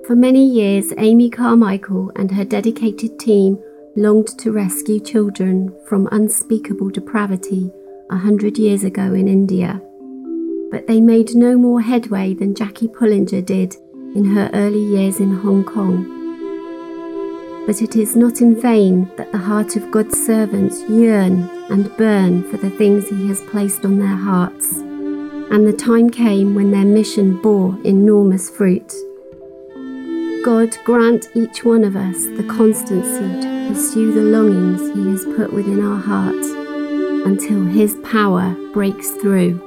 For many years, Amy Carmichael and her dedicated team longed to rescue children from unspeakable depravity 100 years ago in India. But they made no more headway than Jackie Pullinger did in her early years in Hong Kong. But it is not in vain that the heart of God's servants yearn and burn for the things He has placed on their hearts. And the time came when their mission bore enormous fruit. God grant each one of us the constancy to pursue the longings He has put within our hearts until His power breaks through.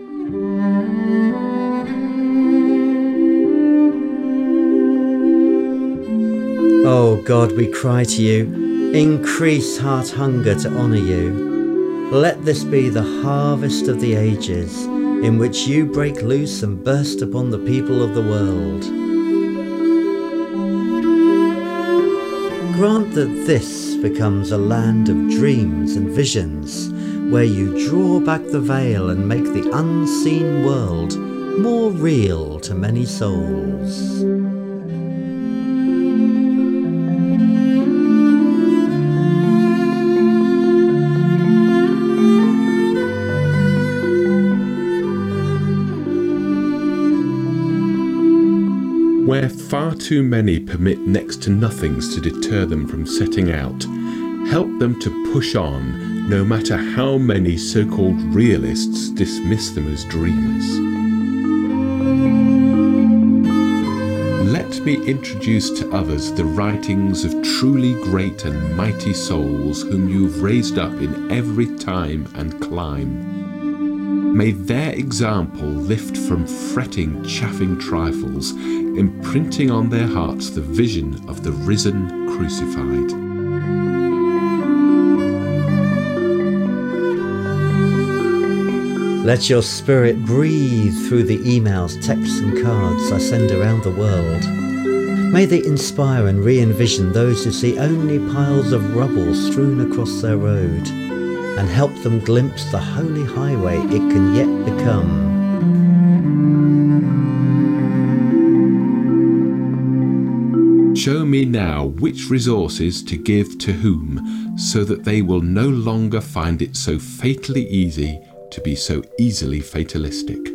Oh God, we cry to You, increase heart hunger to honour You. Let this be the harvest of the ages, in which You break loose and burst upon the people of the world. Grant that this becomes a land of dreams and visions, where You draw back the veil and make the unseen world more real to many souls. Where far too many permit next to nothings to deter them from setting out, help them to push on, no matter how many so-called realists dismiss them as dreamers. Let me introduce to others the writings of truly great and mighty souls whom You've raised up in every time and clime. May their example lift from fretting, chaffing trifles, imprinting on their hearts the vision of the risen crucified. Let Your Spirit breathe through the emails, texts and cards I send around the world. May they inspire and re-envision those who see only piles of rubble strewn across their road, and help them glimpse the holy highway it can yet become. Show me now which resources to give to whom, so that they will no longer find it so fatally easy to be so easily fatalistic.